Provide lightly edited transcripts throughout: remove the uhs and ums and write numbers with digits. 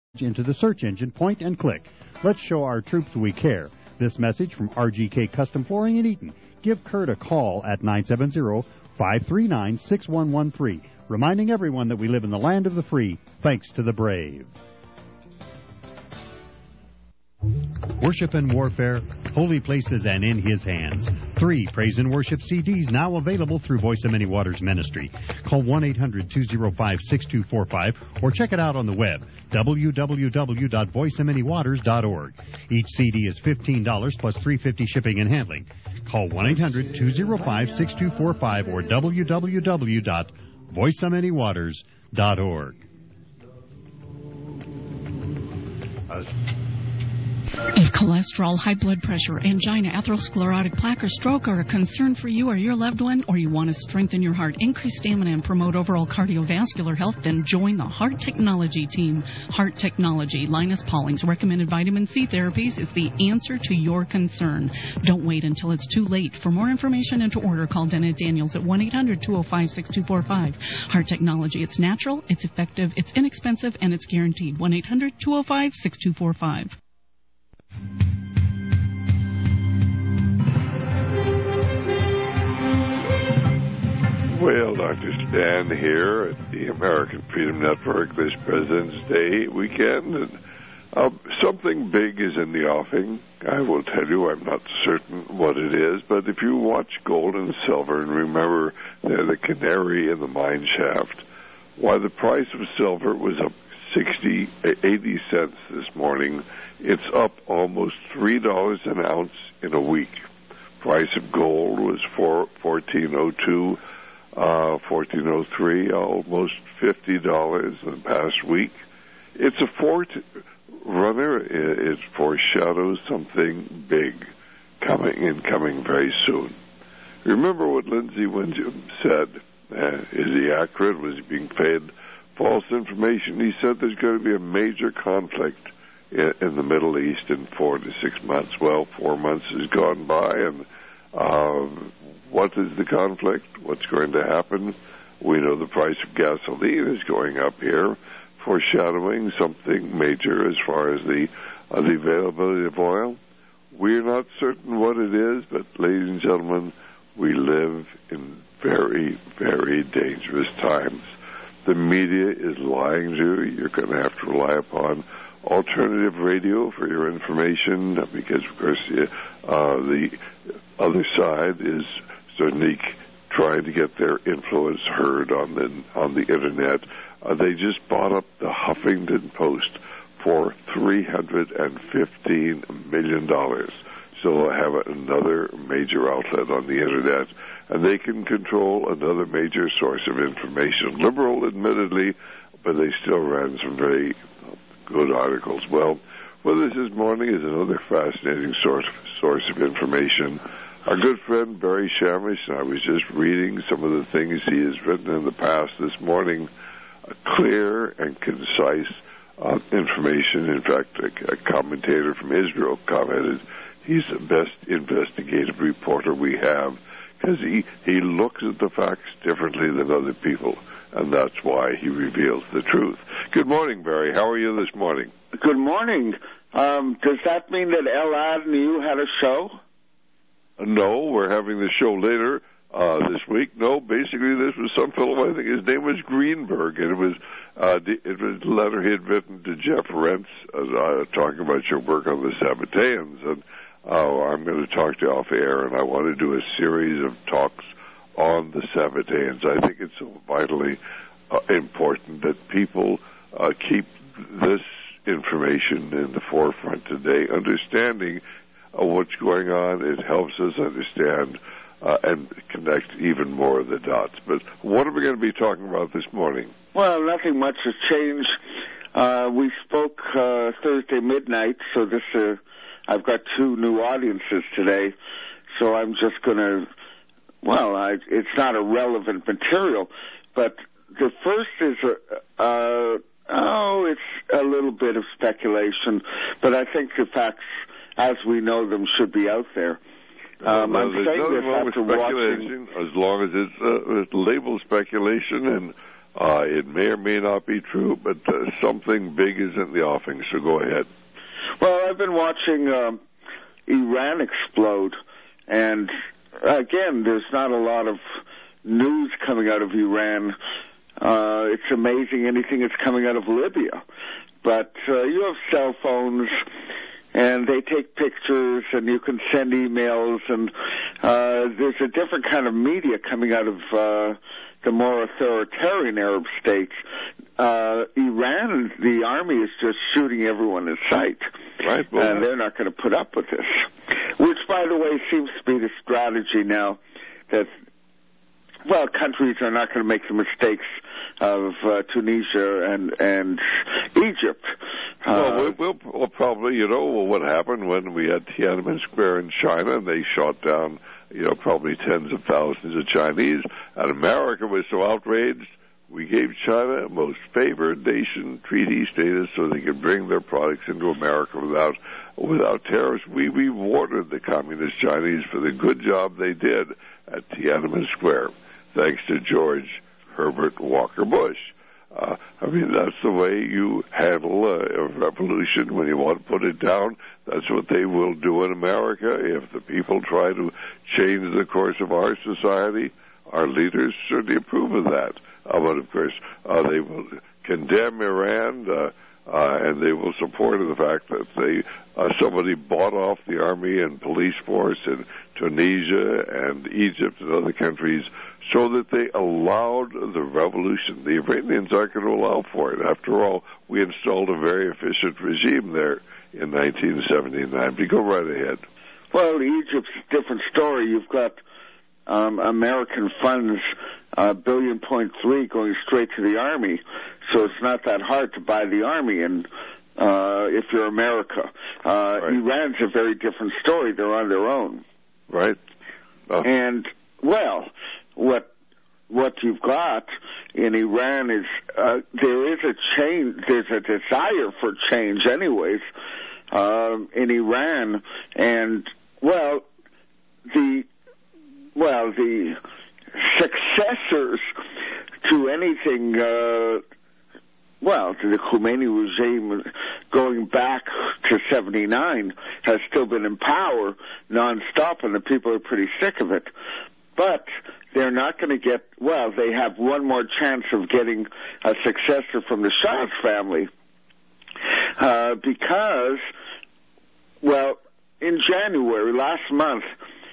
into the search engine, point and click. Let's show our troops we care. This message from RGK Custom Flooring in Eaton. Give Kurt a call at 970-539-6113. Reminding everyone that we live in the land of the free, thanks to the brave. Worship and Warfare, Holy Places and in His Hands. 3 praise and worship CDs now available through Voice of Many Waters Ministry. Call 1-800-205-6245 or check it out on the web, www.voiceofmanywaters.org. Each CD is $15 plus $3.50 shipping and handling. Call 1-800-205-6245 or www.voiceofmanywaters.org. If cholesterol, high blood pressure, angina, atherosclerotic plaque, or stroke are a concern for you or your loved one, or you want to strengthen your heart, increase stamina, and promote overall cardiovascular health, then join the Heart Technology team. Heart Technology, Linus Pauling's recommended vitamin C therapies is the answer to your concern. Don't wait until it's too late. For more information and to order, call Dennett Daniels at 1-800-205-6245. Heart Technology, it's natural, it's effective, it's inexpensive, and it's guaranteed. 1-800-205-6245. Well, Dr. Stan here at the American Freedom Network this President's Day weekend, and something big is in the offing. I will tell you, I'm not certain what it is, but if you watch gold and silver and remember they're the canary in the mine shaft, why the price of silver was up 80 cents this morning. It's up almost $3 an ounce in a week. Price of gold was $14.02, $14.03, almost $50 in the past week. It's a forerunner. It foreshadows something big coming very soon. Remember what Lindsey Wynjam said. Is he accurate? Was he being fed false information? He said there's going to be a major conflict in the Middle East in 4 to 6 months. Well, 4 months has gone by, and what is the conflict? What's going to happen? We know the price of gasoline is going up here, foreshadowing something major as far as the availability of oil. We're not certain what it is, but ladies and gentlemen, we live in very, very dangerous times. The media is lying to you. You're going to have to rely upon alternative radio for your information, because, of course, the other side is certainly trying to get their influence heard on the Internet. They just bought up the Huffington Post for $315 million. So they'll have another major outlet on the Internet, and they can control another major source of information. Liberal, admittedly, but they still ran some very good articles. Well, with us this morning is another fascinating source of information. Our good friend Barry Shamish, and I was just reading some of the things he has written in the past this morning, clear and concise information. In fact, a commentator from Israel commented, he's the best investigative reporter we have, because he looks at the facts differently than other people, and that's why he reveals the truth. Good morning, Barry. How are you this morning? Good morning. Does that mean that Elad and you had a show? No, we're having the show later this week. No, basically this was some fellow, I think his name was Greenberg, and it was a letter he had written to Jeff Rentz talking about your work on the Sabbateans, and I'm going to talk to you off air, and I want to do a series of talks on the Sabbateans. I think it's so vitally important that people keep this information in the forefront today, understanding what's going on. It helps us understand and connect even more of the dots. But what are we going to be talking about this morning? Well, nothing much has changed. We spoke Thursday midnight, so I've got 2 new audiences today, so I'm just going to, it's not a relevant material, but the first is it's a little bit of speculation, but I think the facts as we know them should be out there. I'm saying this after watching. As long as it's labeled speculation, and It may or may not be true, but something big is in the offing, so go ahead. Well, I've been watching Iran explode, and again, there's not a lot of news coming out of Iran. It's amazing anything that's coming out of Libya. But you have cell phones, and they take pictures, and you can send emails, and there's a different kind of media coming out of the more authoritarian Arab states. Iran, the army is just shooting everyone in sight. Right. Well, and they're not going to put up with this. Which, by the way, seems to be the strategy now that, well, countries are not going to make the mistakes of Tunisia and Egypt. We'll probably, what happened when we had Tiananmen Square in China, and they shot down, probably tens of thousands of Chinese, and America was so outraged, we gave China most favored nation treaty status so they could bring their products into America without tariffs. We rewarded the communist Chinese for the good job they did at Tiananmen Square, thanks to George Herbert Walker Bush. That's the way you handle a revolution when you want to put it down. That's what they will do in America. If the people try to change the course of our society, our leaders certainly approve of that. But, of course, they will condemn Iran, and they will support the fact that somebody bought off the army and police force in Tunisia and Egypt and other countries so that they allowed the revolution. The Iranians aren't going to allow for it. After all, we installed a very efficient regime there in 1979. But go right ahead. Well, Egypt's a different story. You've got American funds, $1.3 billion going straight to the army, so it's not that hard to buy the army. And if you're America, right. Iran's a very different story. They're on their own, right? And well, what you've got in Iran is there is a change. There's a desire for change, anyways, in Iran, and the successors to anything, to the Khomeini regime going back to 79 has still been in power nonstop, and the people are pretty sick of it. But they're not going to get, they have one more chance of getting a successor from the Shah's family because, in January, last month,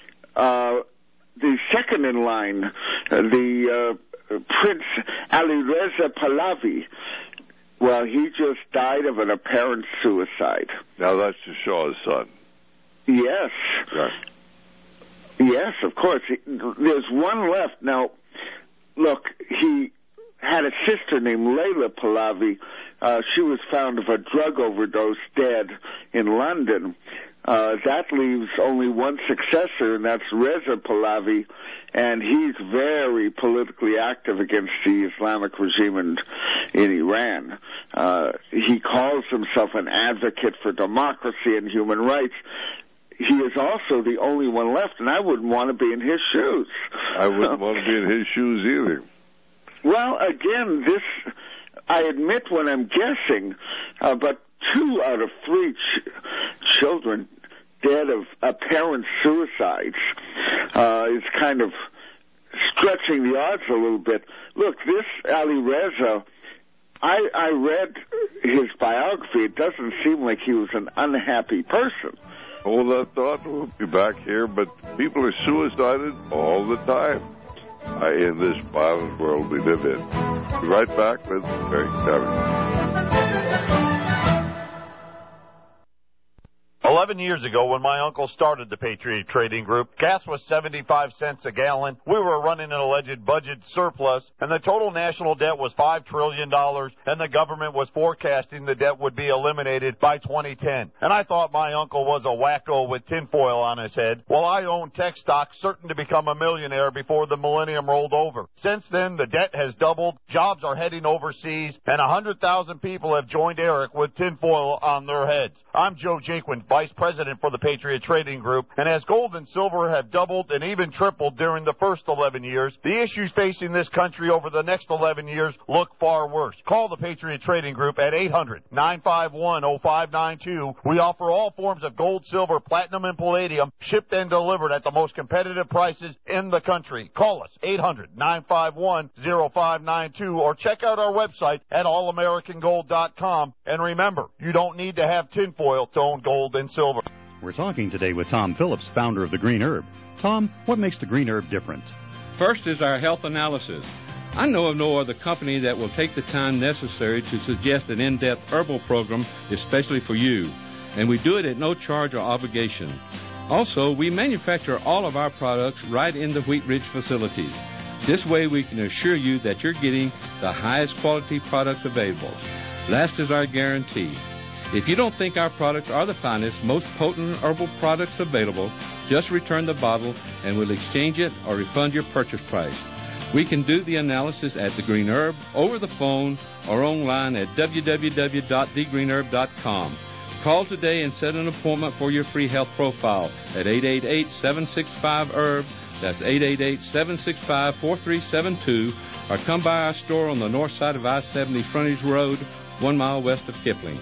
the second in line, the Prince Alireza Pahlavi, he just died of an apparent suicide. Now that's the Shah's son. Yes. Right. Yes, of course. There's one left. Now, look, he had a sister named Layla Pahlavi. She was found of a drug overdose dead in London. That leaves only one successor, and that's Reza Pahlavi, and he's very politically active against the Islamic regime in Iran. He calls himself an advocate for democracy and human rights. He is also the only one left, and I wouldn't want to be in his shoes. I wouldn't want to be in his shoes either. Well, again, I admit when I'm guessing, but 2 out of 3 children dead of apparent suicides is kind of stretching the odds a little bit. Look, this Ali Reza, I read his biography. It doesn't seem like he was an unhappy person. Hold that thought. We'll be back here, but people are suicided all the time in this violent world we live in. Be right back with Eric Savage. 11 years ago, when my uncle started the Patriot Trading Group, gas was 75 cents a gallon. We were running an alleged budget surplus, and the total national debt was $5 trillion, and the government was forecasting the debt would be eliminated by 2010. And I thought my uncle was a wacko with tinfoil on his head. Well, I owned tech stocks, certain to become a millionaire before the millennium rolled over. Since then, the debt has doubled, jobs are heading overseas, and 100,000 people have joined Eric with tinfoil on their heads. I'm Joe Jaquin, Vice vice president for the Patriot Trading Group. And as gold and silver have doubled and even tripled during the first 11 years, the issues facing this country over the next 11 years look far worse. Call the Patriot Trading Group at 800-951-0592. We offer all forms of gold, silver, platinum, and palladium, shipped and delivered at the most competitive prices in the country. Call us, 800-951-0592, or check out our website at allamericangold.com. And remember, you don't need to have tinfoil to own gold and silver. We're talking today with Tom Phillips, founder of the Green Herb. Tom, what makes the Green Herb different? First is our health analysis. I know of no other company that will take the time necessary to suggest an in-depth herbal program especially for you, and we do it at no charge or obligation. Also, we manufacture all of our products right in the Wheat Ridge facilities. This way we can assure you that you're getting the highest quality products available. Last is our guarantee. If you don't think our products are the finest, most potent herbal products available, just return the bottle and we'll exchange it or refund your purchase price. We can do the analysis at The Green Herb, over the phone, or online at www.thegreenherb.com. Call today and set an appointment for your free health profile at 888-765-HERB. That's 888-765-4372. Or come by our store on the north side of I-70 Frontage Road, 1 mile west of Kipling.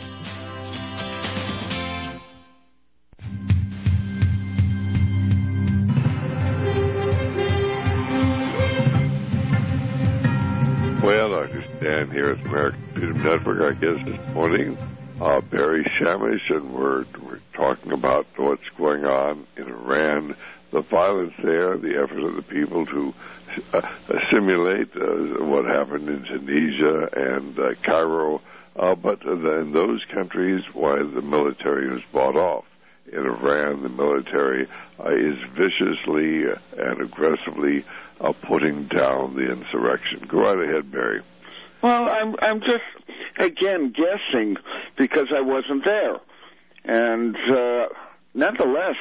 Well, I understand here at the American Freedom Network, I guess this morning, Barry Shamish, and we're talking about what's going on in Iran, the violence there, the effort of the people to assimilate what happened in Tunisia and Cairo, but in those countries, why the military is bought off. In Iran, the military is viciously and aggressively putting down the insurrection. Go right ahead, Barry. Well, I'm just, again, guessing because I wasn't there. And nonetheless,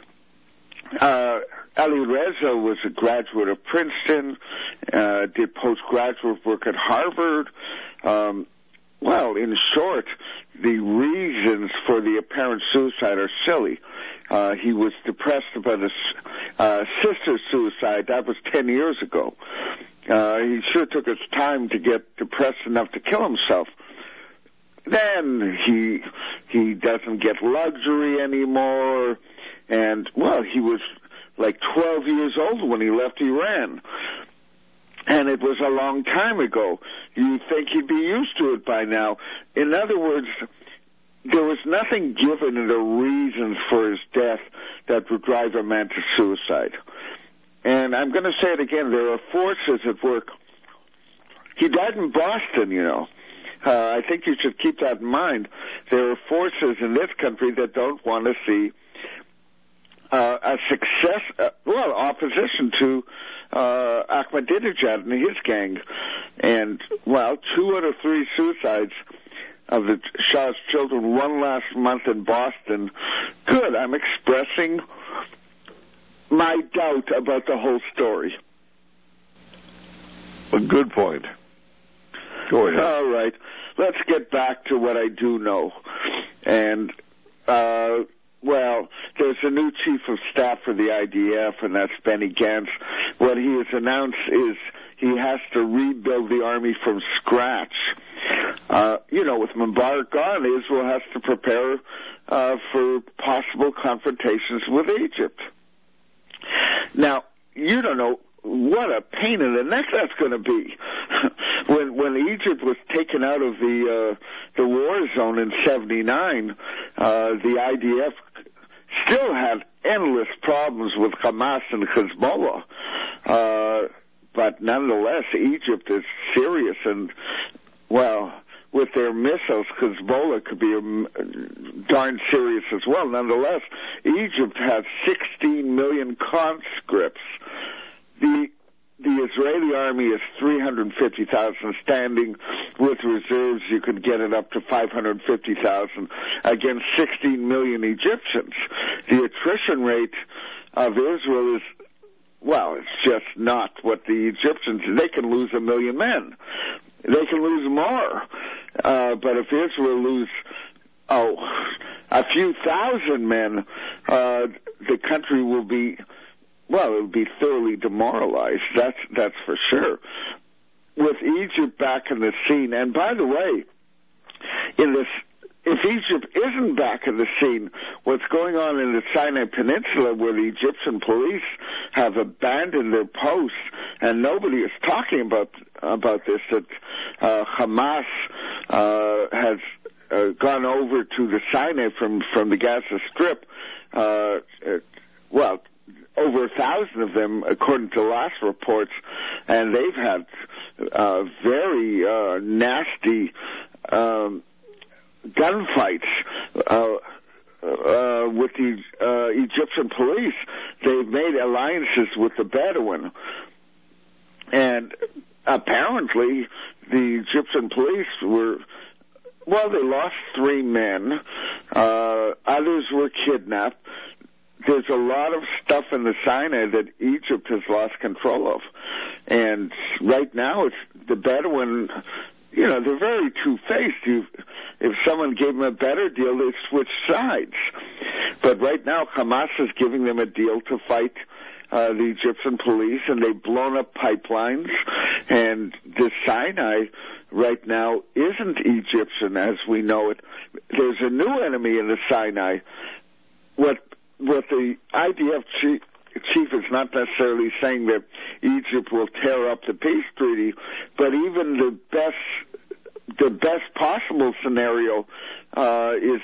Ali Reza was a graduate of Princeton, did postgraduate work at Harvard. Well, in short, the reasons for the apparent suicide are silly. He was depressed about his sister's suicide. That was 10 years ago. He sure took his time to get depressed enough to kill himself. Then he doesn't get luxury anymore. And, well, he was like 12 years old when he left Iran. And it was a long time ago. You'd think he'd be used to it by now. In other words, there was nothing given in the reasons for his death that would drive a man to suicide. And I'm going to say it again, there are forces at work. He died in Boston, you know. I think you should keep that in mind. There are forces in this country that don't want to see opposition to Ahmadinejad and his gang. And, well, 2 out of 3 suicides of the Shah's children, one last month in Boston. Good, I'm expressing my doubt about the whole story. A good point. Go ahead. All right. Let's get back to what I do know. And, well, there's a new chief of staff for the IDF, and that's Benny Gantz. What he has announced is he has to rebuild the army from scratch. With Mubarak gone, Israel has to prepare for possible confrontations with Egypt. Now, you don't know what a pain in the neck that's going to be. When Egypt was taken out of the war zone in '79, the IDF still had endless problems with Hamas and Hezbollah. But nonetheless, Egypt is serious, and, well, with their missiles, Hezbollah could be darn serious as well. Nonetheless, Egypt has 16 million conscripts. The Israeli army is 350,000 standing. With reserves, you could get it up to 550,000 against 16 million Egyptians. The attrition rate of Israel is, well, it's just not what the Egyptians, they can lose 1 million men. They can lose more. But if Israel lose, 1 a few thousand men, the country will be, well, it'll be thoroughly demoralized. That's for sure. With Egypt back in the scene, and by the way, if Egypt isn't back in the scene, what's going on in the Sinai Peninsula, where the Egyptian police have abandoned their posts, and nobody is talking about this, that Hamas has gone over to the Sinai from the Gaza Strip. Well, over 1,000 of them, according to last reports, and they've had very nasty gunfights with the Egyptian police. They've made alliances with the Bedouin, and apparently the Egyptian police they lost 3 men. Others were kidnapped. There's a lot of stuff in the Sinai that Egypt has lost control of. And right now, it's the Bedouin, they're very two-faced. If someone gave them a better deal, they'd switch sides. But right now, Hamas is giving them a deal to fight the Egyptian police, and they've blown up pipelines. And the Sinai right now isn't Egyptian as we know it. There's a new enemy in the Sinai. What the IDF chief is not necessarily saying that Egypt will tear up the peace treaty, but even the best possible scenario is,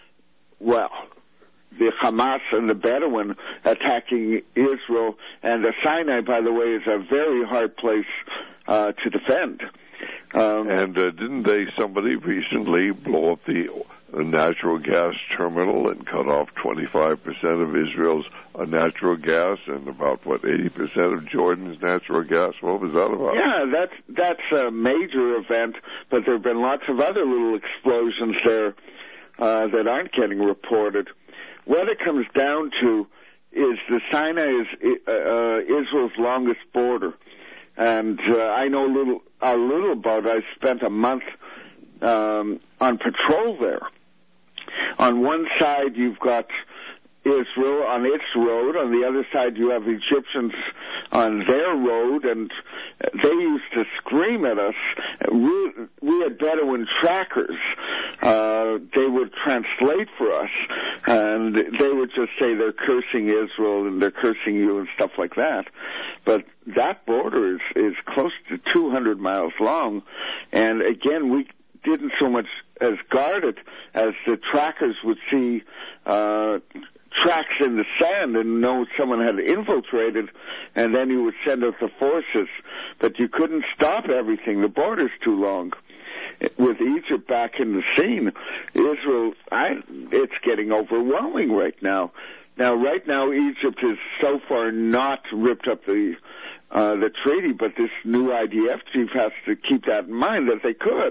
the Hamas and the Bedouin attacking Israel. And the Sinai, by the way, is a very hard place to defend. And didn't somebody recently blow up the natural gas terminal and cut off 25% of Israel's natural gas and about, 80% of Jordan's natural gas? What was that about? Yeah, that's a major event, but there have been lots of other little explosions there that aren't getting reported. What it comes down to is the Sinai is Israel's longest border. And I know a little about it. I spent a month on patrol there. On one side, you've got Israel on its road. On the other side, you have Egyptians on their road, and they used to scream at us. We had Bedouin trackers. They would translate for us, and they would just say they're cursing Israel and they're cursing you and stuff like that. But that border is close to 200 miles long, and again, we didn't so much as guard it as the trackers would see tracks in the sand and know someone had infiltrated, and then you would send out the forces. But you couldn't stop everything. The border's too long. With Egypt back in the scene, Israel, it's getting overwhelming right now. Right now, Egypt has so far not ripped up the treaty, but this new IDF chief has to keep that in mind that they could.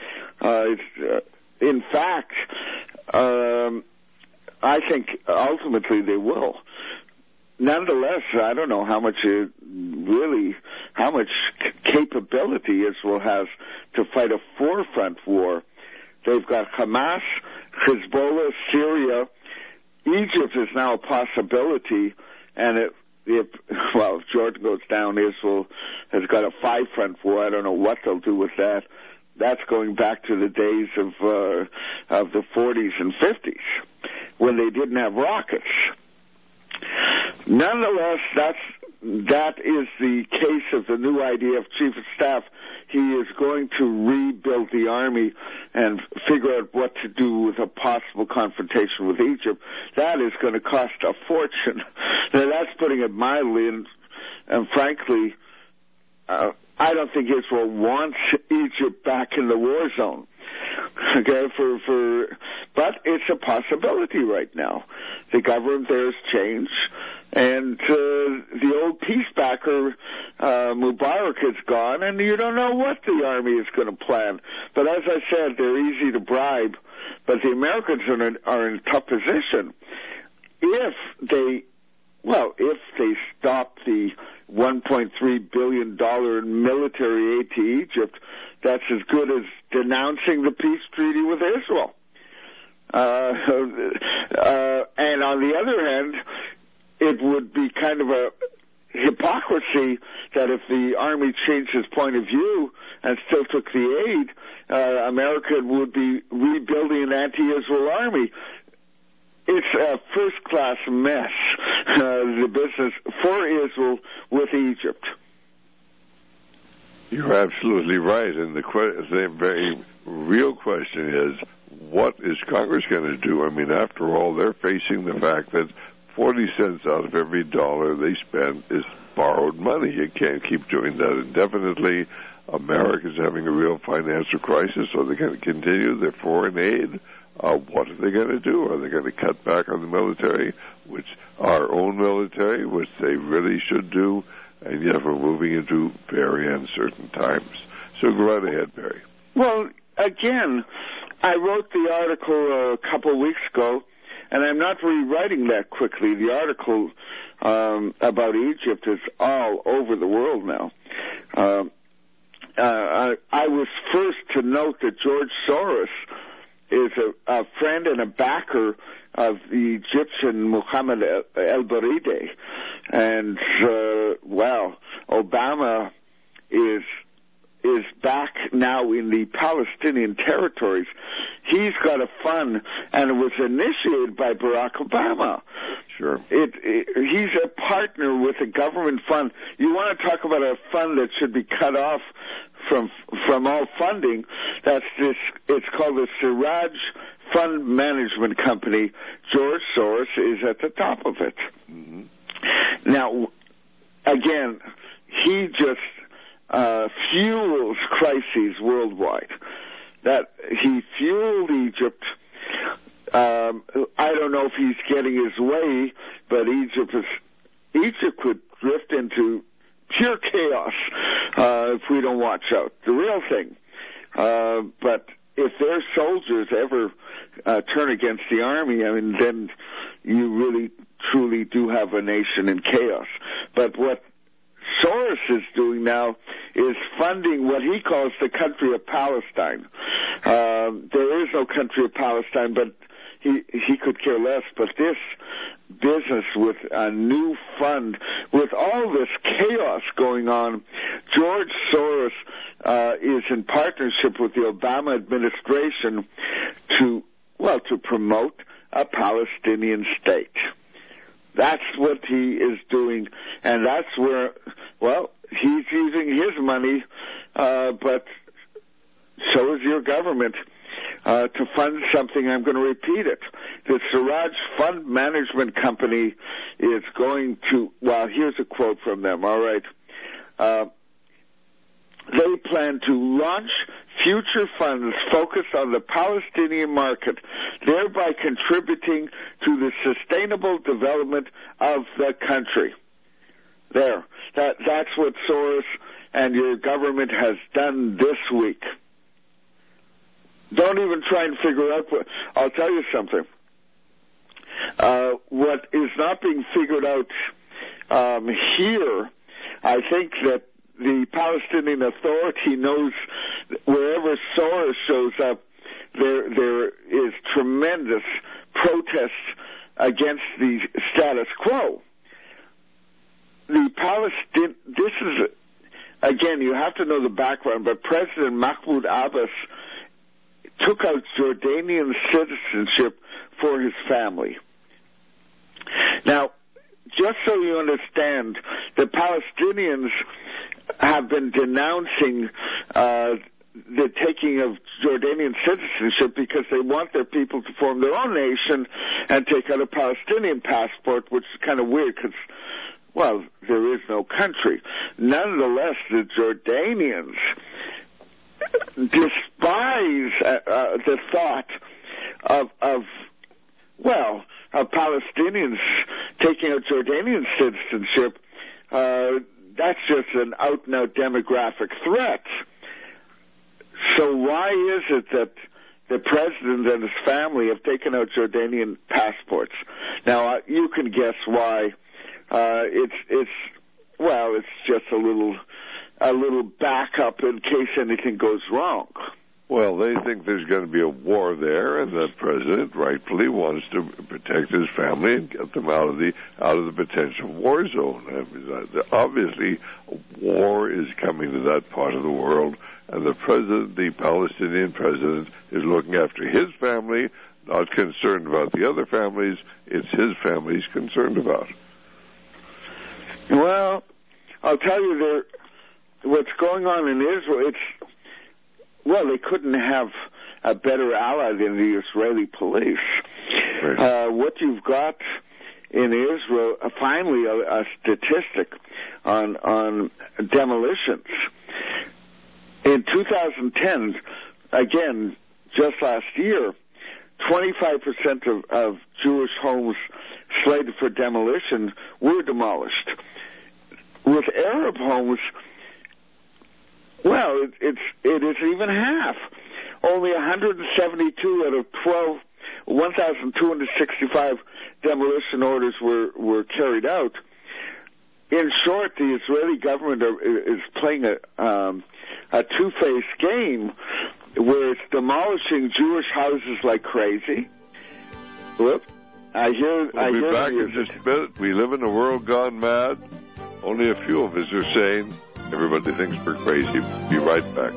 In fact, I think ultimately they will. Nonetheless, I don't know how much capability Israel has to fight a four-front war. They've got Hamas, Hezbollah, Syria. Egypt is now a possibility, and if Jordan goes down, Israel has got a five-front war. I don't know what they'll do with that. That's going back to the days of the 40s and 50s when they didn't have rockets. Nonetheless, that is the case of the new IDF chief of staff. He is going to rebuild the army and figure out what to do with a possible confrontation with Egypt. That is going to cost a fortune. Now, that's putting it mildly, and frankly, I don't think Israel wants Egypt back in the war zone. Okay, but it's a possibility right now. The government there has changed, and the old peacebacker Mubarak is gone, and you don't know what the army is going to plan. But as I said, they're easy to bribe, but the Americans are in a tough position. If they stop the $1.3 billion in military aid to Egypt, that's as good as denouncing the peace treaty with Israel. And on the other hand, it would be kind of a hypocrisy that if the Army changed its point of view and still took the aid, America would be rebuilding an anti-Israel army. It's a first-class mess, the business for Israel with Egypt. You're absolutely right, and the very real question is, what is Congress going to do? I mean, after all, they're facing the fact that 40 cents out of every dollar they spend is borrowed money. You can't keep doing that indefinitely. America's having a real financial crisis, so they're going to continue their foreign aid. What are they going to do? Are they going to cut back on the military, which our own military, which they really should do? And yet we're moving into very uncertain times. So go right ahead, Barry. Well, again, I wrote the article a couple of weeks ago, and I'm not rewriting that quickly. The article about Egypt is all over the world now. I was first to note that George Soros is a friend and a backer of the Egyptian Mohammed el-Barideh. And, Obama is back now in the Palestinian territories. He's got a fund, and it was initiated by Barack Obama. Sure. He's a partner with a government fund. You want to talk about a fund that should be cut off from all funding? That's this. It's called the Siraj Fund Management Company. George Soros is at the top of it. Mm-hmm. Now, again, he just fuels crises worldwide. That he fueled Egypt. I don't know if he's getting his way, but Egypt could drift into pure chaos if we don't watch out. The real thing. But if their soldiers ever turn against the army, I mean, then you really, truly do have a nation in chaos. But what Soros is doing now is funding what he calls the country of Palestine. There is no country of Palestine, but he could care less. But this business with a new fund, with all this chaos going on, George Soros is in partnership with the Obama administration to promote a Palestinian state. That's what he is doing, and that's where, he's using his money, but so is your government, to fund something. I'm going to repeat it. The Siraj Fund Management Company is going to, here's a quote from them, all right. They plan to launch future funds focused on the Palestinian market, thereby contributing to the sustainable development of the country. There. That's what Soros and your government has done this week. Don't even try and figure out I'll tell you something. What is not being figured out here, I think that the Palestinian Authority knows wherever Soros shows up, there is tremendous protest against the status quo. This is, again, you have to know the background, but President Mahmoud Abbas took out Jordanian citizenship for his family. Now, just so you understand, the Palestinians have been denouncing the taking of Jordanian citizenship because they want their people to form their own nation and take out a Palestinian passport, which is kind of weird because, there is no country. Nonetheless, the Jordanians despise the thought of Palestinians taking out Jordanian citizenship. That's just an out-and-out demographic threat. So why is it that the president and his family have taken out Jordanian passports? Now, you can guess why. It's just a little backup in case anything goes wrong. Well, they think there's going to be a war there, and the president rightfully wants to protect his family and get them out of the potential war zone. I mean, obviously, war is coming to that part of the world, and the Palestinian president, is looking after his family, not concerned about the other families. It's his family he's concerned about. Well, I'll tell you, what's going on in Israel, well, they couldn't have a better ally than the Israeli police. Right. What you've got in Israel, finally a statistic on demolitions. In 2010, again, just last year, 25% of Jewish homes slated for demolition were demolished. With Arab homes, well, it is even half. Only 172 out of 1,265 demolition orders were carried out. In short, the Israeli government is playing a two-faced game where it's demolishing Jewish houses like crazy. Whoop. We'll be back in just a minute. We live in a world gone mad. Only a few of us are sane. Everybody thinks we're crazy. Be right back.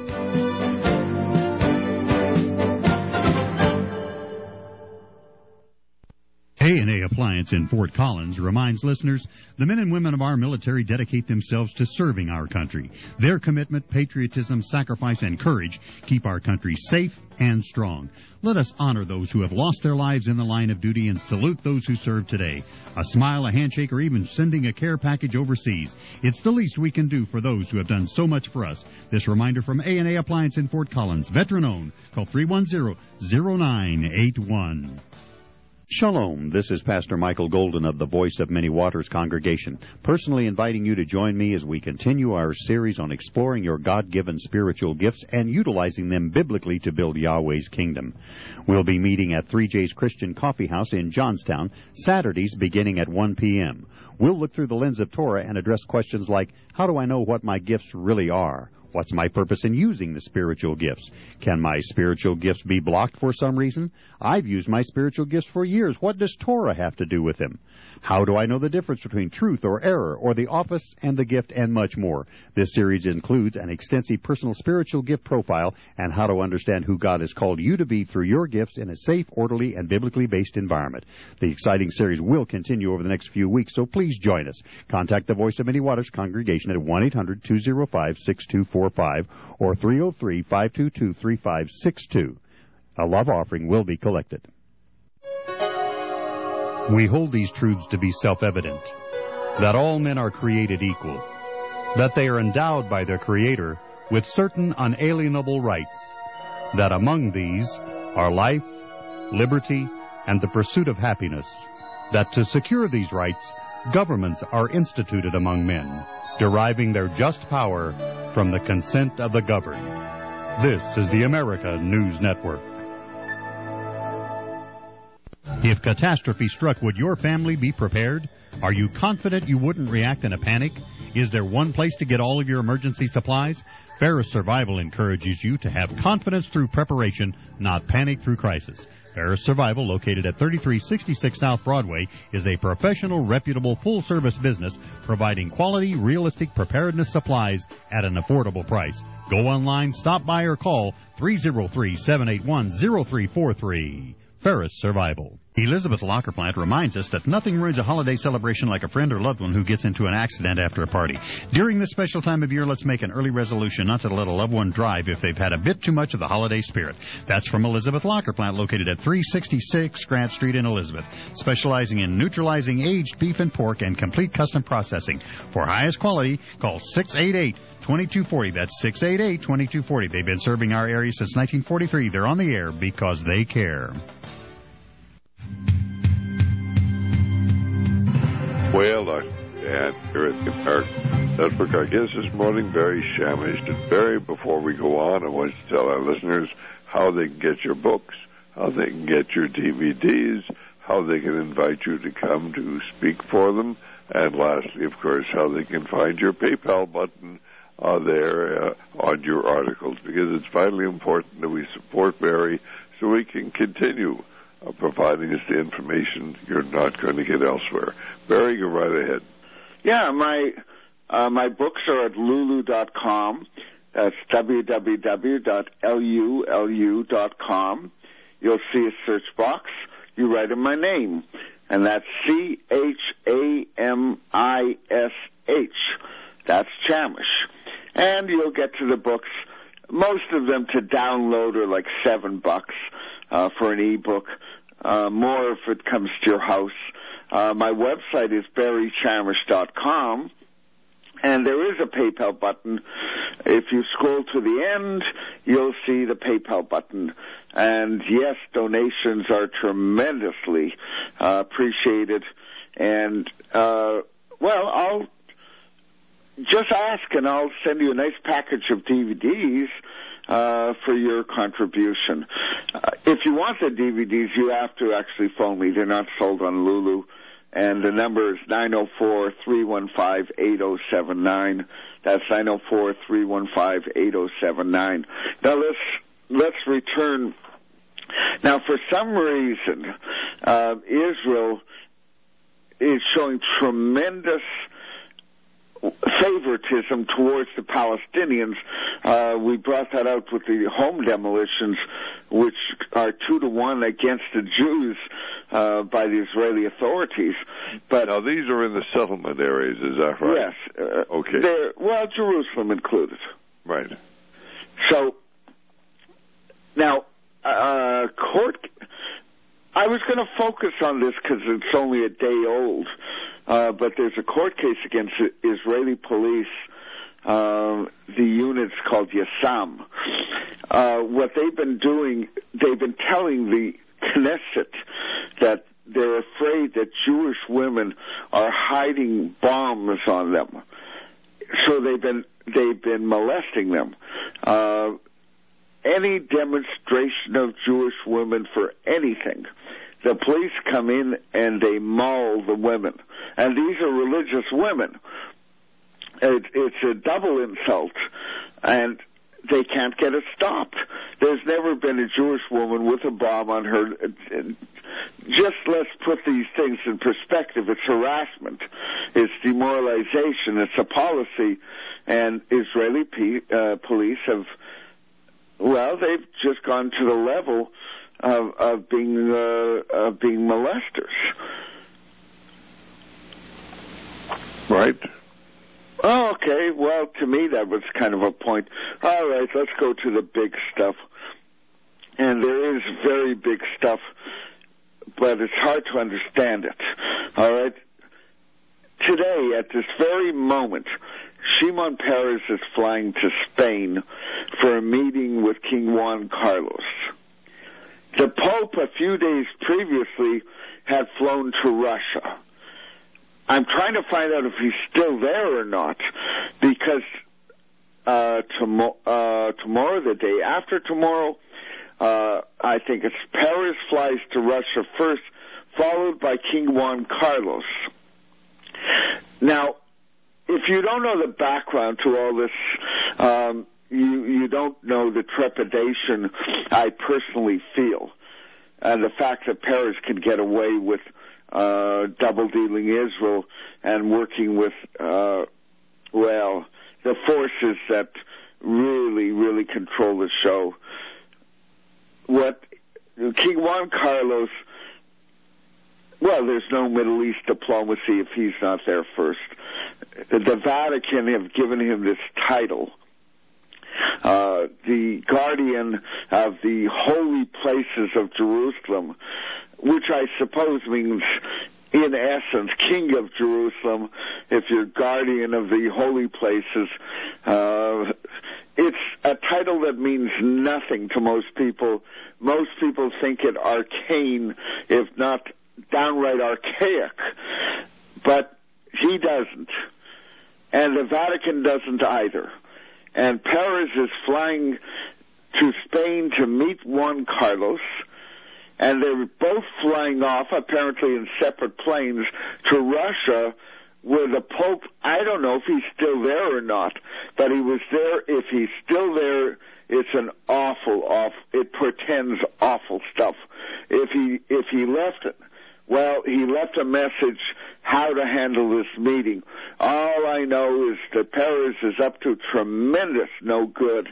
A&A Appliance in Fort Collins reminds listeners the men and women of our military dedicate themselves to serving our country. Their commitment, patriotism, sacrifice, and courage keep our country safe and strong. Let us honor those who have lost their lives in the line of duty and salute those who serve today. A smile, a handshake, or even sending a care package overseas. It's the least we can do for those who have done so much for us. This reminder from A&A Appliance in Fort Collins, veteran-owned. Call 310-0981. Shalom, this is Pastor Michael Golden of the Voice of Many Waters congregation, personally inviting you to join me as we continue our series on exploring your God-given spiritual gifts and utilizing them biblically to build Yahweh's kingdom. We'll be meeting at 3J's Christian Coffee House in Johnstown, Saturdays beginning at 1 p.m. We'll look through the lens of Torah and address questions like, how do I know what my gifts really are? What's my purpose in using the spiritual gifts? Can my spiritual gifts be blocked for some reason? I've used my spiritual gifts for years. What does Torah have to do with them? How do I know the difference between truth or error, or the office and the gift, and much more? This series includes an extensive personal spiritual gift profile and how to understand who God has called you to be through your gifts in a safe, orderly, and biblically based environment. The exciting series will continue over the next few weeks, so please join us. Contact the Voice of Many Waters congregation at 1-800-205-6245 or 303-522-3562. A love offering will be collected. We hold these truths to be self-evident, that all men are created equal, that they are endowed by their Creator with certain unalienable rights, that among these are life, liberty, and the pursuit of happiness, that to secure these rights, governments are instituted among men, deriving their just power from the consent of the governed. This is the America News Network. If catastrophe struck, would your family be prepared? Are you confident you wouldn't react in a panic? Is there one place to get all of your emergency supplies? Ferris Survival encourages you to have confidence through preparation, not panic through crisis. Ferris Survival, located at 3366 South Broadway, is a professional, reputable, full-service business providing quality, realistic preparedness supplies at an affordable price. Go online, stop by, or call 303-781-0343. Ferris Survival. Elizabeth Locker Plant reminds us that nothing ruins a holiday celebration like a friend or loved one who gets into an accident after a party. During this special time of year, let's make an early resolution not to let a loved one drive if they've had a bit too much of the holiday spirit. That's from Elizabeth Locker Plant, located at 366 Grant Street in Elizabeth, specializing in neutralizing aged beef and pork and complete custom processing. For highest quality, call 688-2240. That's 688-2240. They've been serving our area since 1943. They're on the air because they care. Well, and here at the American Network, our guest this morning, Barry Shamish. And Barry, before we go on, I want to tell our listeners how they can get your books, how they can get your DVDs, how they can invite you to come to speak for them, and lastly, of course, how they can find your PayPal button there on your articles, because it's vitally important that we support Barry so we can continue providing us the information you're not going to get elsewhere. Barry, go right ahead. Yeah, my books are at lulu.com. That's www.lulu.com. You'll see a search box. You write in my name, and that's Chamish. That's Chamish. And you'll get to the books. Most of them to download are like $7 for an ebook. More if it comes to your house. My website is barrychamish.com. And there is a PayPal button. If you scroll to the end, you'll see the PayPal button. And yes, donations are tremendously appreciated. And, I'll just ask and I'll send you a nice package of DVDs for your contribution. If you want the DVDs, you have to actually phone me. They're not sold on Lulu. And the number is 904-315-8079. That's 904-315-8079. Now let's return. Now, for some reason, Israel is showing tremendous favoritism towards the Palestinians. We brought that out with the home demolitions, which are 2-1 against the Jews by the Israeli authorities. But now these are in the settlement areas, is that right? Yes. Okay. Jerusalem included. Right. So now, court. I was going to focus on this because it's only a day old. But there's a court case against Israeli police, the unit's called Yassam. What they've been doing, they've been telling the Knesset that they're afraid that Jewish women are hiding bombs on them. So they've been molesting them. Any demonstration of Jewish women for anything, the police come in and they maul the women. And these are religious women. It's a double insult, and they can't get it stopped. There's never been a Jewish woman with a bomb on her. Just let's put these things in perspective. It's harassment. It's demoralization. It's a policy. And Israeli police have, they've just gone to the level of being molesters. Right. Oh, okay. Well, to me, that was kind of a point. All right, let's go to the big stuff. And there is very big stuff, but it's hard to understand it. All right? Today, at this very moment, Shimon Peres is flying to Spain for a meeting with King Juan Carlos. The Pope, a few days previously, had flown to Russia. I'm trying to find out if he's still there or not, because tomorrow, the day after tomorrow, I think it's Peres flies to Russia first, followed by King Juan Carlos. Now, if you don't know the background to all this, you don't know the trepidation I personally feel, and the fact that Peres can get away with double-dealing Israel and working with, the forces that really, really control the show. What King Juan Carlos, there's no Middle East diplomacy if he's not there first. The Vatican have given him this title, the guardian of the holy places of Jerusalem, which I suppose means, in essence, King of Jerusalem. If you're guardian of the holy places, it's a title that means nothing to most people. Most people think it arcane, if not downright archaic, but he doesn't. And the Vatican doesn't either. And Peres is flying to Spain to meet Juan Carlos, and they're both flying off, apparently in separate planes, to Russia, where the Pope, I don't know if he's still there or not, but he was there. If he's still there, it's an it portends awful stuff. If he left it, well, he left a message how to handle this meeting. All I know is that Paris is up to tremendous no good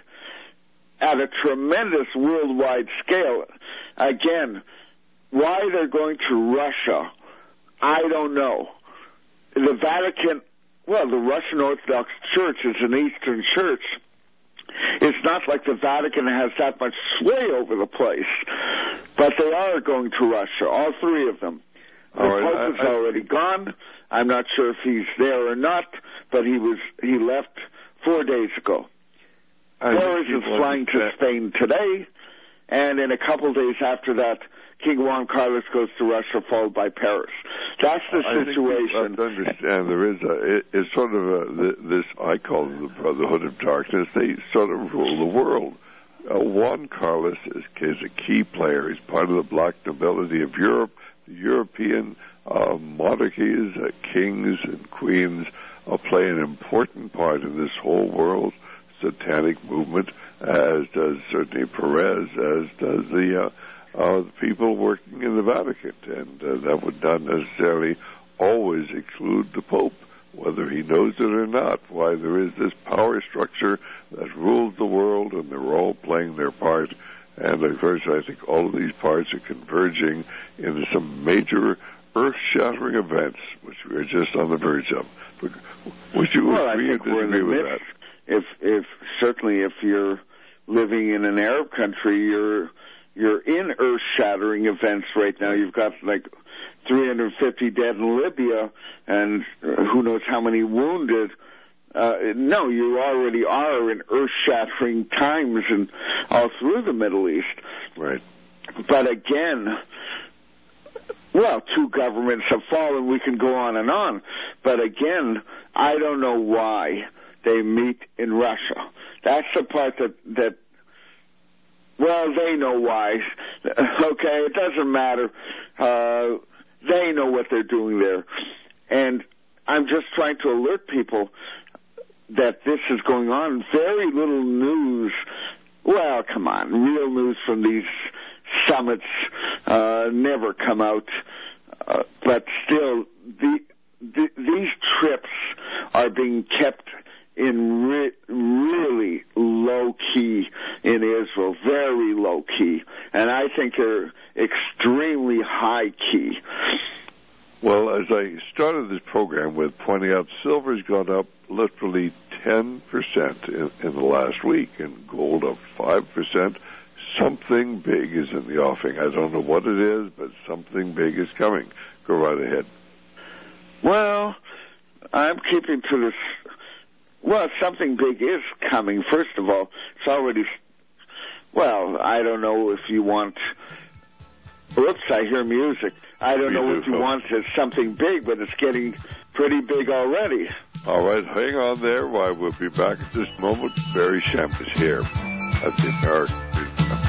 at a tremendous worldwide scale. Again, why they're going to Russia, I don't know. The Vatican, well, the Russian Orthodox Church is an Eastern church. It's not like the Vatican has that much sway over the place, but they are going to Russia, all three of them. The Pope is already gone. I'm not sure if he's there or not, but he left 4 days ago. Paris is flying to Spain today, and in a couple of days after that, King Juan Carlos goes to Russia, followed by Paris. That's the situation. I think you understand there is it's sort of this, I call it the Brotherhood of Darkness. They sort of rule the world. Juan Carlos is a key player. He's part of the black nobility of Europe. The European monarchies, kings and queens, play an important part in this whole world satanic movement, as does certainly Perez, as does the people working in the Vatican. And that would not necessarily always exclude the Pope, whether he knows it or not. Why, there is this power structure that rules the world, and they're all playing their part. And, of course, I think all of these parts are converging into some major earth-shattering events, which we are just on the verge of. Would you agree or disagree with that? Certainly if you're living in an Arab country, you're in earth-shattering events right now. You've got like 350 dead in Libya, and who knows how many wounded. No, you already are in earth-shattering times and all through the Middle East. Right. But again, well, two governments have fallen. We can go on and on. But again, I don't know why they meet in Russia. That's the part that well, they know why. Okay, it doesn't matter. They know what they're doing there. And I'm just trying to alert people that this is going on. Very little news. Well, come on. Real news from these summits never come out. But still, these trips are being kept in really low key in Israel, very low key, and I think they're extremely high key. Well, as I started this program with pointing out, silver's gone up literally 10% in the last week, and gold up 5%. Something big is in the offing. I don't know what it is, but something big is coming. Go right ahead. Well, I'm keeping to this. Well, something big is coming. First of all, it's already, well, I don't know if you want, oops, I hear music. I don't know what you want as something big, but it's getting pretty big already. All right, hang on there. Why, we'll be back at this moment. Barry Shemp is here at the American Freedom Company.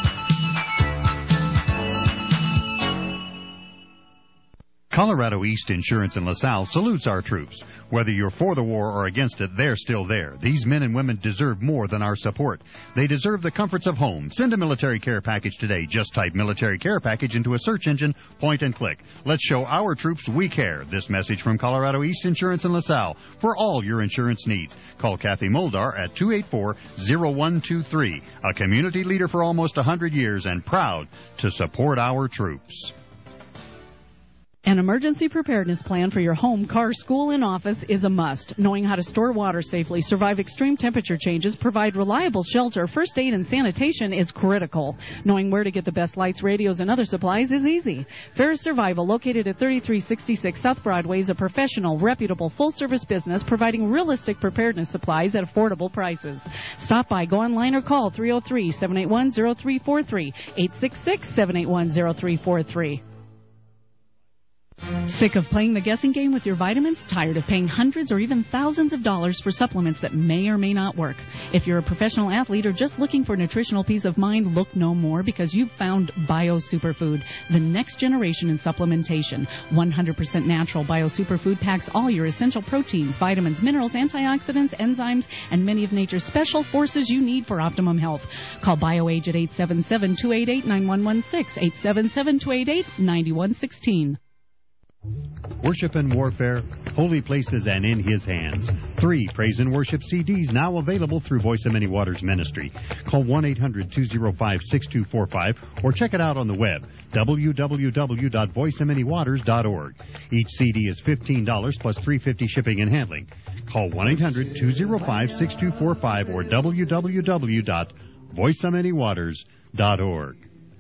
Colorado East Insurance in LaSalle salutes our troops. Whether you're for the war or against it, they're still there. These men and women deserve more than our support. They deserve the comforts of home. Send a military care package today. Just type military care package into a search engine, point and click. Let's show our troops we care. This message from Colorado East Insurance in LaSalle for all your insurance needs. Call Kathy Moldar at 284-0123. A community leader for almost 100 years and proud to support our troops. An emergency preparedness plan for your home, car, school, and office is a must. Knowing how to store water safely, survive extreme temperature changes, provide reliable shelter, first aid, and sanitation is critical. Knowing where to get the best lights, radios, and other supplies is easy. Ferris Survival, located at 3366 South Broadway, is a professional, reputable, full-service business providing realistic preparedness supplies at affordable prices. Stop by, go online, or call 303-781-0343, 866-781-0343. Sick of playing the guessing game with your vitamins? Tired of paying hundreds or even thousands of dollars for supplements that may or may not work? If you're a professional athlete or just looking for nutritional peace of mind, look no more, because you've found Bio Superfood, the next generation in supplementation. 100% natural Bio Superfood packs all your essential proteins, vitamins, minerals, antioxidants, enzymes, and many of nature's special forces you need for optimum health. Call BioAge at 877-288-9116, 877-288-9116. Worship and Warfare, Holy Places and In His Hands. 3 praise and worship CDs now available through Voice of Many Waters Ministry. Call 1-800-205-6245 or check it out on the web, www.voiceofmanywaters.org. Each CD is $15 plus $3.50 shipping and handling. Call 1-800-205-6245 or www.voiceofmanywaters.org.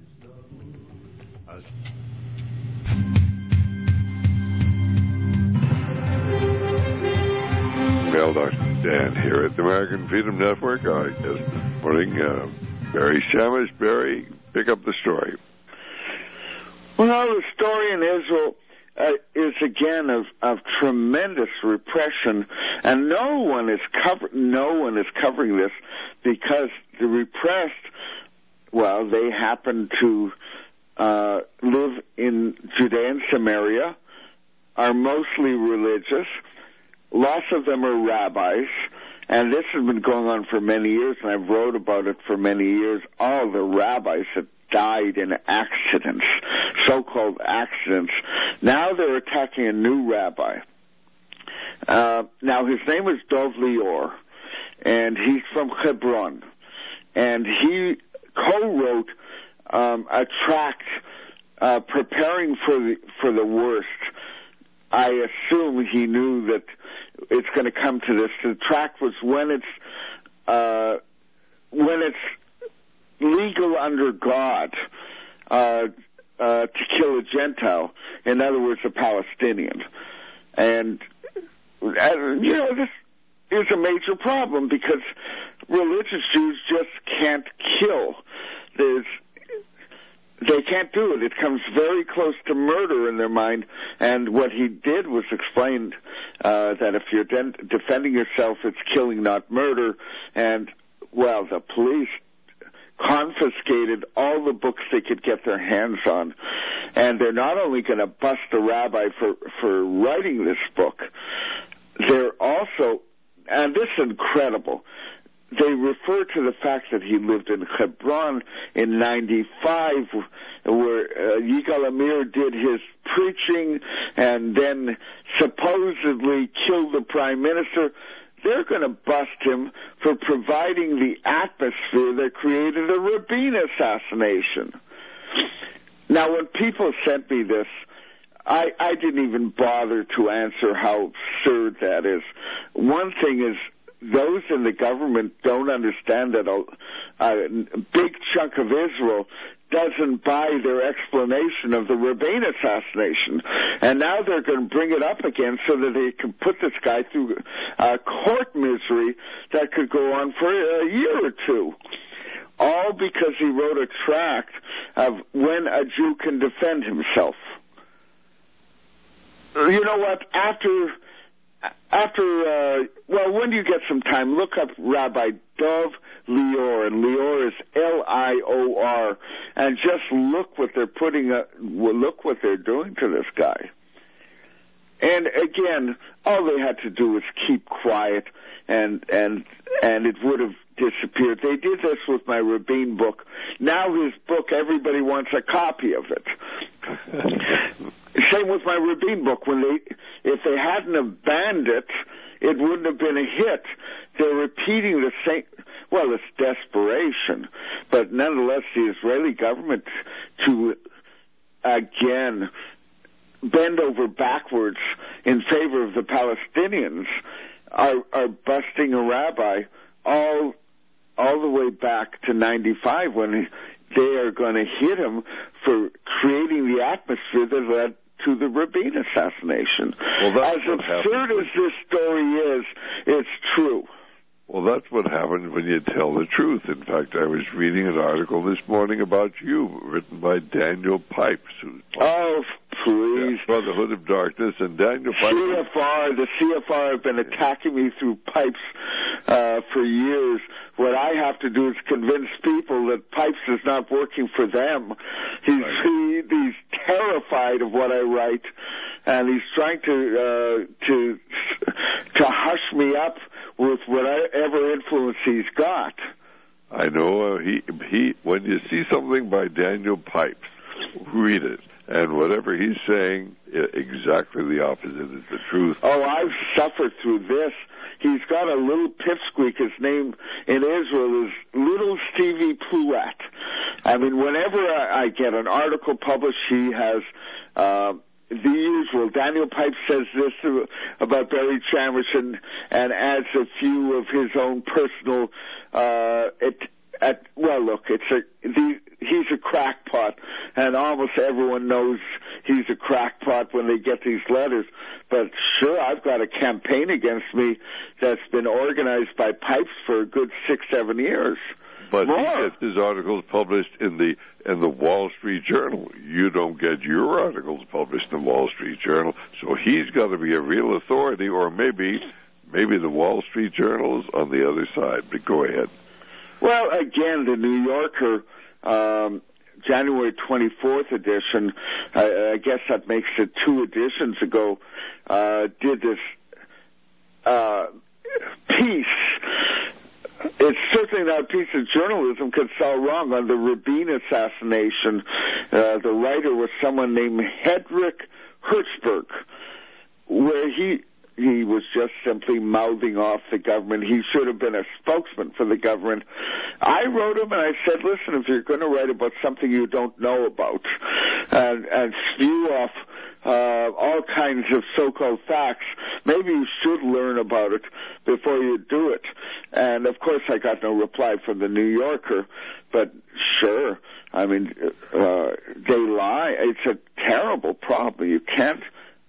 Well, Dr. Dan here at the American Freedom Network. This morning, Barry Shamish. Barry, pick up the story. Well, the story in Israel is again of tremendous repression, and no one is covering this, because the repressed, well, they happen to live in Judea and Samaria, are mostly religious. Lots of them are rabbis, and this has been going on for many years, and I've wrote about it for many years. All the rabbis have died in accidents, so-called accidents. Now they're attacking a new rabbi. Now his name is Dov Lior, and he's from Hebron, and he co-wrote a tract preparing for the worst. I assume he knew that it's going to come to this. The tract was when it's legal under God to kill a Gentile, in other words, a Palestinian. And this is a major problem, because religious Jews just can't kill. They can't do it. It comes very close to murder in their mind. And what he did was explain that if you're defending yourself, it's killing, not murder. And, well, the police confiscated all the books they could get their hands on. And they're not only going to bust a rabbi for writing this book, they're also, and this is incredible, they refer to the fact that he lived in Hebron in 95, where Yigal Amir did his preaching and then supposedly killed the prime minister. They're going to bust him for providing the atmosphere that created a Rabin assassination. Now, when people sent me this, I didn't even bother to answer how absurd that is. One thing is, those in the government don't understand that a big chunk of Israel doesn't buy their explanation of the Rabin assassination. And now they're going to bring it up again so that they can put this guy through court misery that could go on for a year or two. All because he wrote a tract of when a Jew can defend himself. You know what? When you get some time, look up Rabbi Dov Lior, and Lior is Lior, and just look what they're look what they're doing to this guy. And again, all they had to do was keep quiet, and it would have disappeared. They did this with my Rabin book. Now his book, everybody wants a copy of it. Same with my Rabin book. If they hadn't have banned it, it wouldn't have been a hit. They're repeating the same. Well, it's desperation, but nonetheless, the Israeli government to again bend over backwards in favor of the Palestinians are busting a rabbi all the way back to 95 when they are going to hit him for creating the atmosphere that led to the Rabin assassination. Well, as absurd as this story is, it's true. Well, that's what happens when you tell the truth. In fact, I was reading an article this morning about you, written by Daniel Pipes. please. Yeah, Brotherhood of Darkness and Daniel Pipes. The CFR have been attacking me through pipes for years. What I have to do is convince people that Pipes is not working for them. He's terrified of what I write, and he's trying to hush me up with whatever influence he's got. I know he. When you see something by Daniel Pipes, read it, and whatever he's saying, exactly the opposite is the truth. Oh, I've suffered through this. He's got a little pipsqueak. His name in Israel is Little Stevie Pluet. I mean, whenever I get an article published, he has the usual. Daniel Pipes says this about Barry Chambers and adds a few of his own personal. He's a crackpot, and almost everyone knows he's a crackpot when they get these letters. But sure, I've got a campaign against me that's been organized by Pipes for a good 6-7 years. But he gets his articles published in the Wall Street Journal. You don't get your articles published in the Wall Street Journal, so he's got to be a real authority, or maybe the Wall Street Journal is on the other side. But go ahead. Well, again, the New Yorker, January 24th edition, I guess that makes it 2 editions ago, did this piece. It's certainly not a piece of journalism because it's all wrong. On the Rabin assassination, the writer was someone named Hedrick Hertzberg, where he was just simply mouthing off the government. He should have been a spokesman for the government. I wrote him and I said, listen, if you're going to write about something you don't know about and spew off all kinds of so-called facts, maybe you should learn about it before you do it. And, of course, I got no reply from the New Yorker, but sure, I mean, they lie. It's a terrible problem. You can't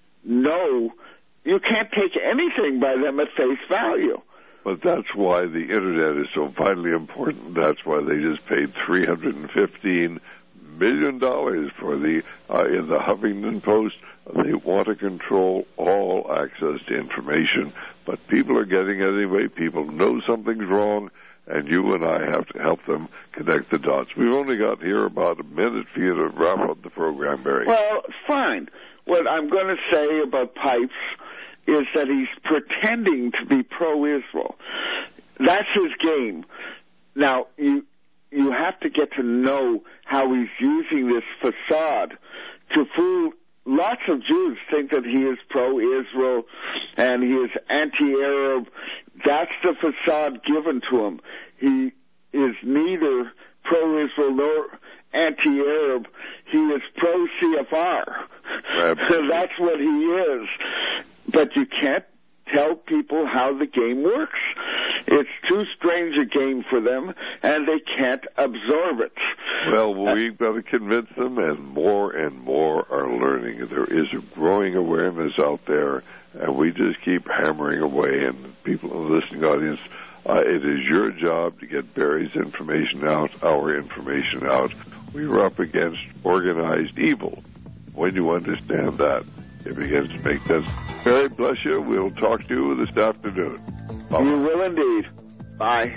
take anything by them at face value. But that's why the Internet is so vitally important. That's why they just paid $315 million for in the Huffington Post. They want to control all access to information, but people are getting it anyway. People know something's wrong, and you and I have to help them connect the dots. We've only got here about a minute for you to wrap up the program, Barry. Well, fine. What I'm going to say about Pipes is that he's pretending to be pro-Israel. That's his game. Now, you have to get to know how he's using this facade to fool. Lots of Jews think that he is pro-Israel and he is anti-Arab. That's the facade given to him. He is neither pro-Israel nor anti-Arab. He is pro-CFR. That's what he is. But you can't tell people how the game works. It's too strange a game for them, and they can't absorb it. Well, we've got to convince them, and more are learning. There is a growing awareness out there, and we just keep hammering away. And people in the listening audience, it is your job to get Barry's information out, our information out. We are up against organized evil. When you understand that, it begins to make sense. Barry, bless you. We'll talk to you this afternoon. Bye. You will indeed. Bye.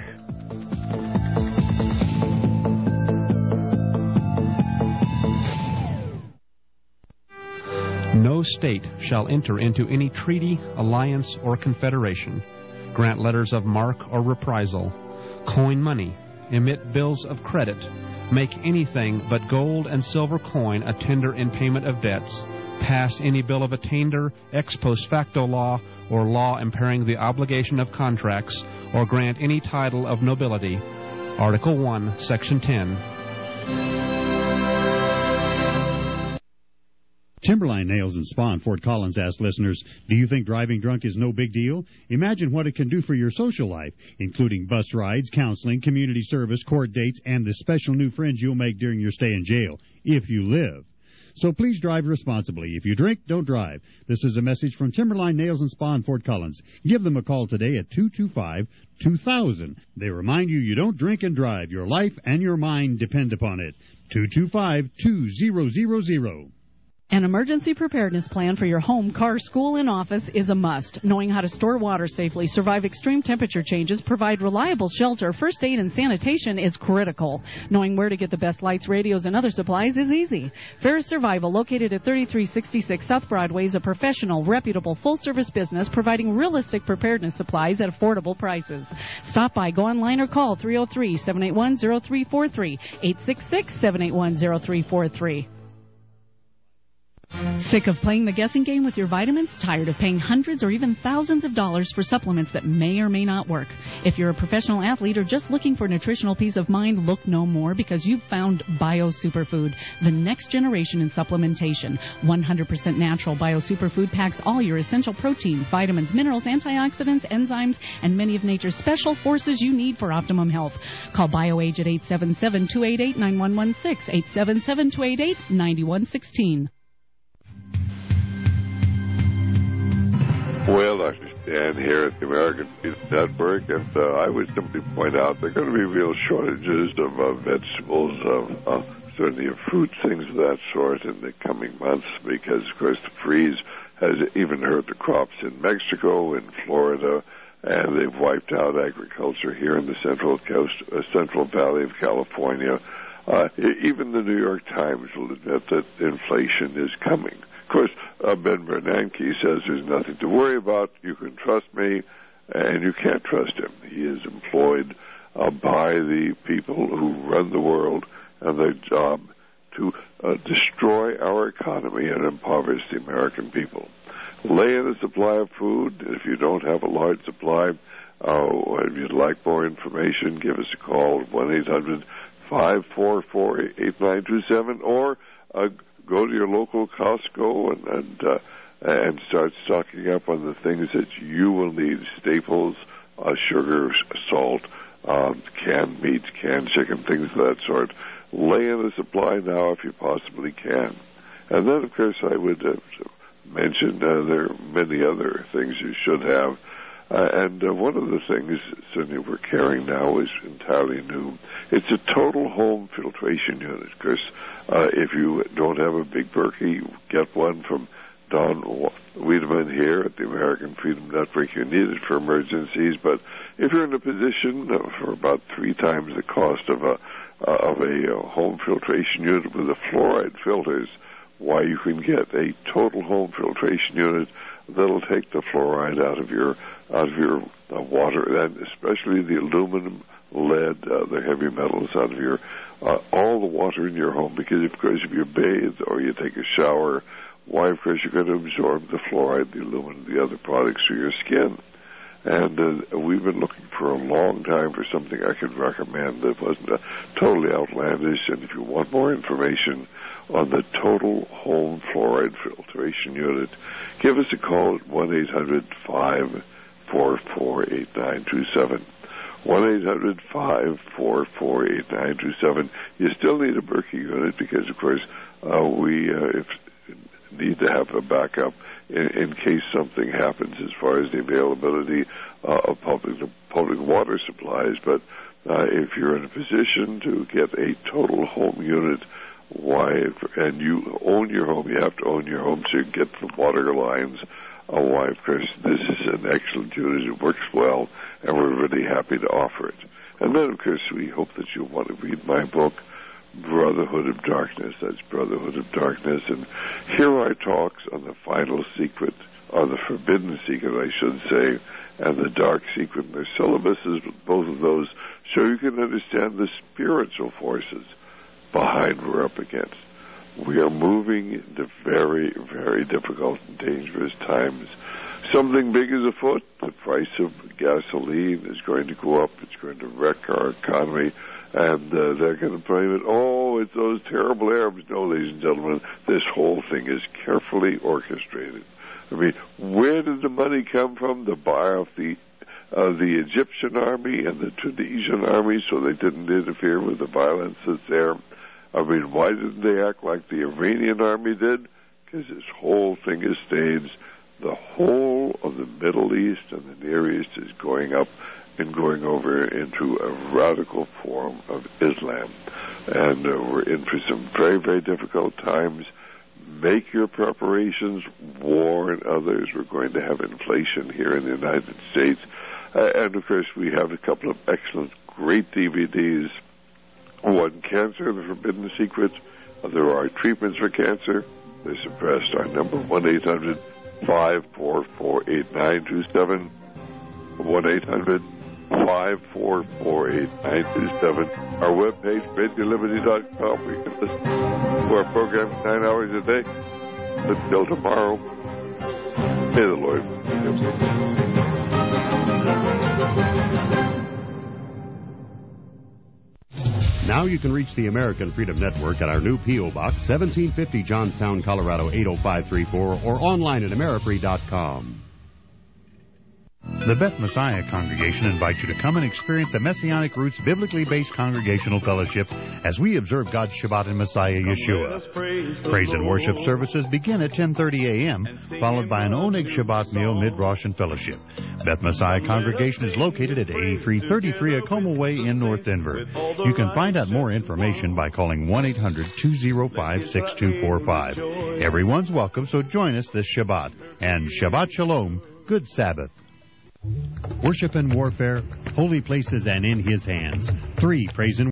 No state shall enter into any treaty, alliance, or confederation, grant letters of marque or reprisal, coin money, emit bills of credit, make anything but gold and silver coin a tender in payment of debts, pass any bill of attainder, ex post facto law, or law impairing the obligation of contracts, or grant any title of nobility. Article 1, Section 10. Timberline Nails and Spa in Fort Collins asked listeners, do you think driving drunk is no big deal? Imagine what it can do for your social life, including bus rides, counseling, community service, court dates, and the special new friends you'll make during your stay in jail, if you live. So please drive responsibly. If you drink, don't drive. This is a message from Timberline Nails and Spa in Fort Collins. Give them a call today at 225-2000. They remind you don't drink and drive. Your life and your mind depend upon it. 225-2000. An emergency preparedness plan for your home, car, school, and office is a must. Knowing how to store water safely, survive extreme temperature changes, provide reliable shelter, first aid, and sanitation is critical. Knowing where to get the best lights, radios, and other supplies is easy. Ferris Survival, located at 3366 South Broadway, is a professional, reputable, full-service business providing realistic preparedness supplies at affordable prices. Stop by, go online, or call 303-781-0343, 866-781-0343. Sick of playing the guessing game with your vitamins? Tired of paying hundreds or even thousands of dollars for supplements that may or may not work? If you're a professional athlete or just looking for nutritional peace of mind, look no more, because you've found Bio Superfood, the next generation in supplementation. 100% natural Bio Superfood packs all your essential proteins, vitamins, minerals, antioxidants, enzymes, and many of nature's special forces you need for optimum health. Call BioAge at 877-288-9116, 877-288-9116. Well, Dr. Stan here at the American Feed Network, and I would simply point out there are going to be real shortages of vegetables, certainly of fruits, things of that sort in the coming months, because, of course, the freeze has even hurt the crops in Mexico, in Florida, and they've wiped out agriculture here in the Central Valley of California. Even the New York Times will admit that inflation is coming. Of course, Ben Bernanke says there's nothing to worry about. You can trust me, and you can't trust him. He is employed by the people who run the world, and their job to destroy our economy and impoverish the American people. Lay in a supply of food. If you don't have a large supply, if you'd like more information, give us a call at 1-800-544-8927, or go to your local Costco and start stocking up on the things that you will need: staples, sugar, salt, canned meats, canned chicken, things of that sort. Lay in a supply now if you possibly can. And then, of course, I would mention there are many other things you should have. And one of the things certainly we're carrying now is entirely new. It's a total home filtration unit. Of course, if you don't have a big Berkey, get one from Don Wiedemann here at the American Freedom Network. You need it for emergencies, but if you're in a position for about 3 times the cost of a home filtration unit with the fluoride filters, why, you can get a total home filtration unit that'll take the fluoride out of your water, and especially the aluminum, lead, the heavy metals out of your all the water in your home. Because of course, if you bathe or you take a shower, why, of course, you're going to absorb the fluoride, the aluminum, the other products through your skin. And we've been looking for a long time for something I could recommend that wasn't totally outlandish. And if you want more information on the total home fluoride filtration unit, give us a call at 1-800-544-8927. 1-800-544-8927. You still need a Berkey unit because, of course, we need to have a backup in case something happens as far as the availability of public water supplies. But if you're in a position to get a total home unit, and you own your home, you have to own your home so you can get the water lines. Why, of course, this is an excellent unit. It works well, and we're really happy to offer it. And then, of course, we hope that you'll want to read my book, Brotherhood of Darkness. That's Brotherhood of Darkness. And here are talks on the final secret, or the forbidden secret, I should say, and the dark secret. Their syllabuses with both of those, so you can understand the spiritual forces behind we're up against. We are moving into very, very difficult and dangerous times. Something big is afoot. The price of gasoline is going to go up. It's going to wreck our economy. And they're going to blame it, it's those terrible Arabs. No, ladies and gentlemen, this whole thing is carefully orchestrated. I mean, where did the money come from to buy off the Egyptian army and the Tunisian army so they didn't interfere with the violence that's there? I mean, why didn't they act like the Iranian army did? Because this whole thing is staged. The whole of the Middle East and the Near East is going up and going over into a radical form of Islam. And we're in for some very, very difficult times. Make your preparations. Warn others. We're going to have inflation here in the United States. And, of course, we have a couple of excellent, great DVDs. One, Cancer, The Forbidden Secrets. There are treatments for cancer. They're suppressed. Our number, 1-800-544-8927. 1-800-544-8927. Our webpage, RadioLiberty.com. We can listen to our program 9 hours a day. Until tomorrow, may the Lord be with you. Now you can reach the American Freedom Network at our new P.O. Box, 1750 Johnstown, Colorado, 80534, or online at Amerifree.com. The Beth Messiah Congregation invites you to come and experience a Messianic Roots biblically based congregational fellowship as we observe God's Shabbat in Messiah Yeshua. Praise and worship services begin at 10:30 a.m., followed by an Oneg Shabbat meal, mid-Rosh, and fellowship. Beth Messiah Congregation is located at 8333 Acoma Way in North Denver. You can find out more information by calling 1-800-205-6245. Everyone's welcome, so join us this Shabbat. And Shabbat Shalom, good Sabbath. Worship and warfare, holy places and in His hands. 3, praise and